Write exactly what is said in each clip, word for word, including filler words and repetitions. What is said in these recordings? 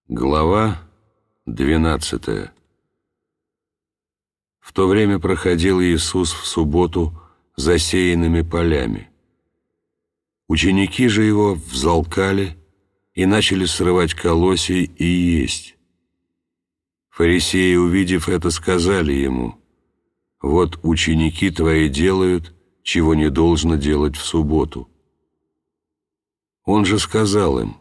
Глава двенадцатая. В то время проходил Иисус в субботу засеянными полями. Ученики же его взалкали и начали срывать колосья и есть. Фарисеи, увидев это, сказали ему: «Вот ученики твои делают, чего не должно делать в субботу». Он же сказал им: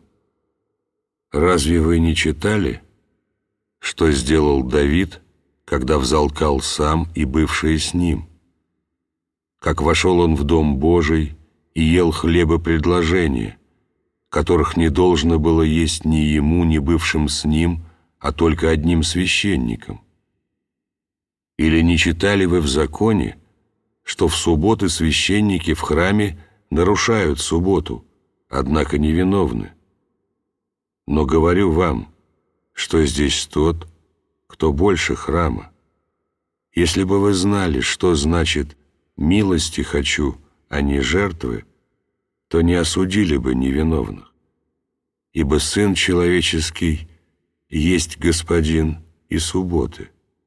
«Разве вы не читали, что сделал Давид, когда взалкал сам и бывшие с ним? Как вошел он в дом Божий и ел хлебопредложения, которых не должно было есть ни ему, ни бывшим с ним, а только одним священником? Или не читали вы в законе, что в субботы священники в храме нарушают субботу, однако невиновны? Но говорю вам, что здесь тот, кто больше храма. Если бы вы знали, что значит «милости хочу, а не жертвы», то не осудили бы невиновных. Ибо Сын Человеческий есть Господин и субботы».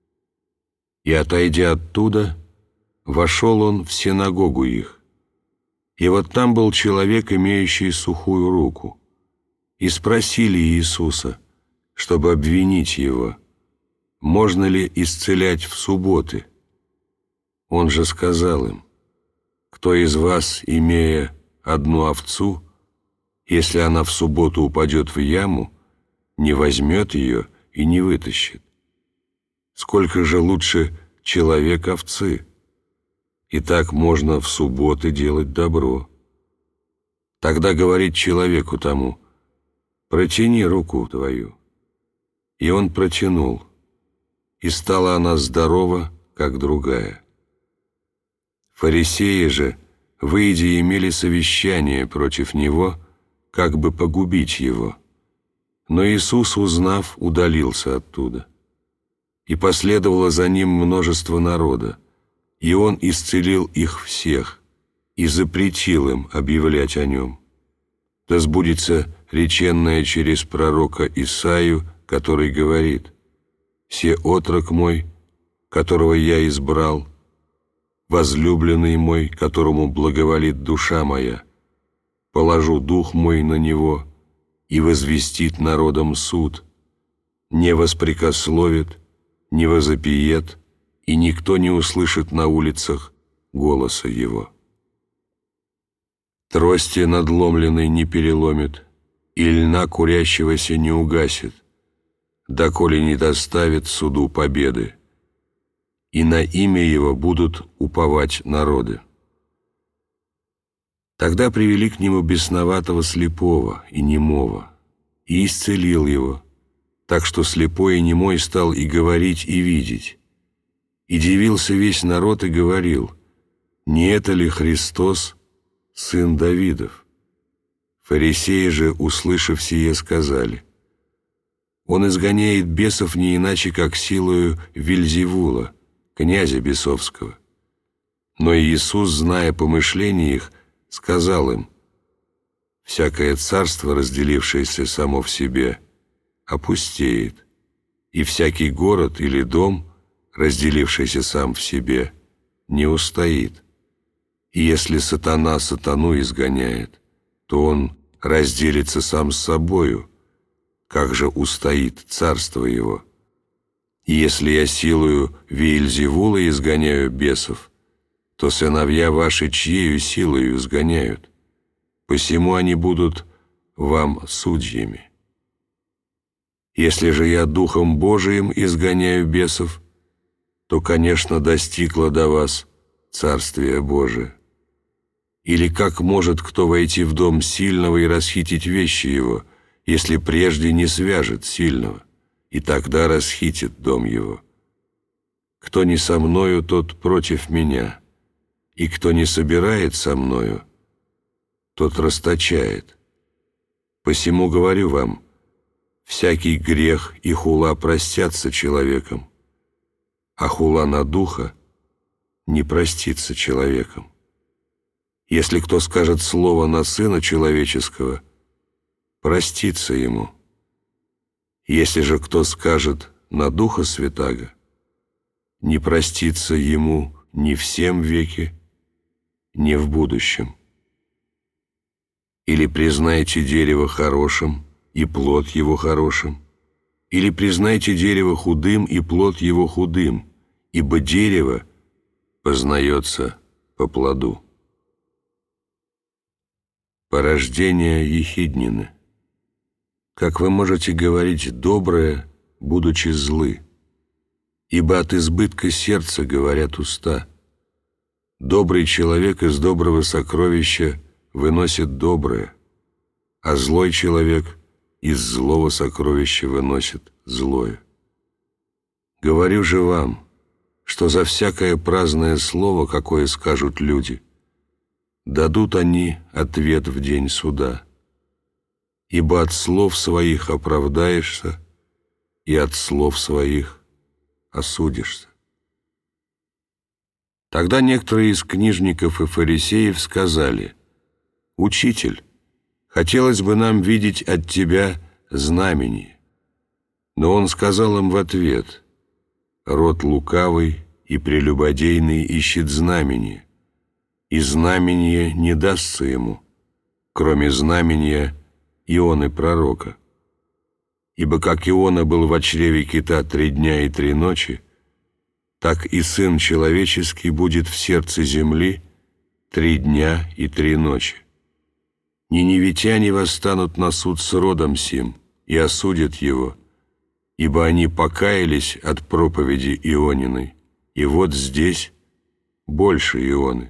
И, отойдя оттуда, вошел он в синагогу их. И вот там был человек, имеющий сухую руку. И спросили Иисуса, чтобы обвинить его: можно ли исцелять в субботы? Он же сказал им: кто из вас, имея одну овцу, если она в субботу упадет в яму, не возьмет ее и не вытащит? Сколько же лучше человек овцы? И так можно в субботы делать добро. Тогда говорит человеку тому: протяни руку твою. И он протянул, и стала она здорова, как другая. Фарисеи же, выйдя, имели совещание против него, как бы погубить его. Но Иисус, узнав, удалился оттуда. И последовало за ним множество народа, и он исцелил их всех и запретил им объявлять о нем. Да сбудется реченное через пророка Исаию, который говорит: «Се отрок мой, которого я избрал, возлюбленный мой, которому благоволит душа моя, положу дух мой на него, и возвестит народам суд, не воспрекословит, не возопиет, и никто не услышит на улицах голоса его. Трости надломленной не переломит, и льна курящегося не угасит, доколе не доставит суду победы, и на имя его будут уповать народы». Тогда привели к нему бесноватого слепого и немого, и исцелил его, так что слепой и немой стал и говорить, и видеть. И дивился весь народ и говорил: «Не это ли Христос, сын Давидов?» Фарисеи же, услышав сие, сказали: «Он изгоняет бесов не иначе, как силою Вельзевула, князя бесовского». Но Иисус, зная помышления их, сказал им: «Всякое царство, разделившееся само в себе, опустеет, и всякий город или дом, разделившийся сам в себе, не устоит. И если сатана сатану изгоняет, то он разделится сам с собою, как же устоит царство его? И если я силою Веельзевула изгоняю бесов, то сыновья ваши чьею силою изгоняют? Посему они будут вам судьями. Если же я Духом Божиим изгоняю бесов, то, конечно, достигло до вас Царствие Божие. Или как может кто войти в дом сильного и расхитить вещи его, если прежде не свяжет сильного, и тогда расхитит дом его? Кто не со мною, тот против меня, и кто не собирает со мною, тот расточает. Посему говорю вам, всякий грех и хула простятся человеком, а хула на духа не простится человеком. Если кто скажет слово на Сына Человеческого, простится ему. Если же кто скажет на Духа Святаго, не простится ему ни в сем веке, ни в будущем. Или признайте дерево хорошим, и плод его хорошим, или признайте дерево худым, и плод его худым, ибо дерево познается по плоду. Порождение ехиднины. Как вы можете говорить доброе, будучи злы? Ибо от избытка сердца говорят уста. Добрый человек из доброго сокровища выносит доброе, а злой человек из злого сокровища выносит злое. Говорю же вам, что за всякое праздное слово, какое скажут люди, дадут они ответ в день суда. Ибо от слов своих оправдаешься, и от слов своих осудишься. Тогда некоторые из книжников и фарисеев сказали: «Учитель, хотелось бы нам видеть от тебя знамение». Но он сказал им в ответ: «Род лукавый и прелюбодейный ищет знамение, и знамение не дастся ему, кроме знамения Ионы пророка. Ибо как Иона был во чреве кита три дня и три ночи, так и Сын Человеческий будет в сердце земли три дня и три ночи. Ниневитяне восстанут на суд с родом сим и осудят его, ибо они покаялись от проповеди Иониной, и вот здесь больше Ионы.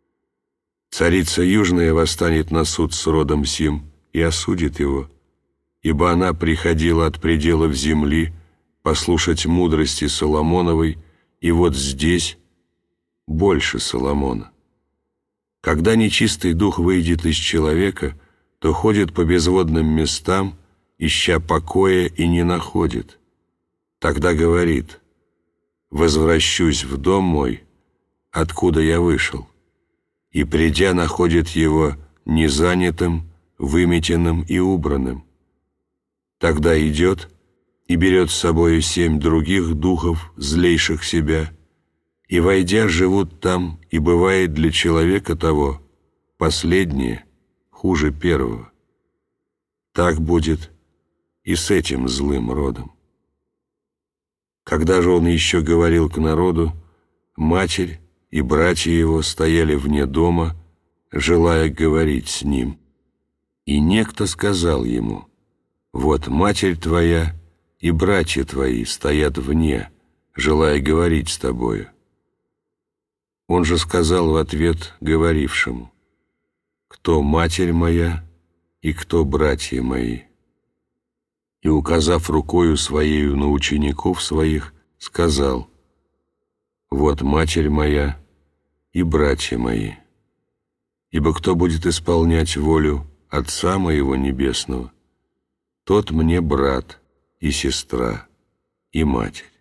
Царица Южная восстанет на суд с родом сим и осудит его, ибо она приходила от пределов земли послушать мудрости Соломоновой, и вот здесь больше Соломона. Когда нечистый дух выйдет из человека, то ходит по безводным местам, ища покоя, и не находит. Тогда говорит: «Возвращусь в дом мой, откуда я вышел», и, придя, находит его незанятым, выметенным и убранным. Тогда идет и берет с собою семь других духов, злейших себя, и, войдя, живут там, и бывает для человека того последнее хуже первого. Так будет и с этим злым родом». Когда же он еще говорил к народу, матерь и братья его стояли вне дома, желая говорить с ним. И некто сказал ему: «Вот матерь твоя и братья твои стоят вне, желая говорить с тобою». Он же сказал в ответ говорившему: «Кто матерь моя и кто братья мои?» И, указав рукою своею на учеников своих, сказал: «Вот матерь моя и братья мои. Ибо кто будет исполнять волю Отца моего Небесного, тот мне брат и сестра и матерь».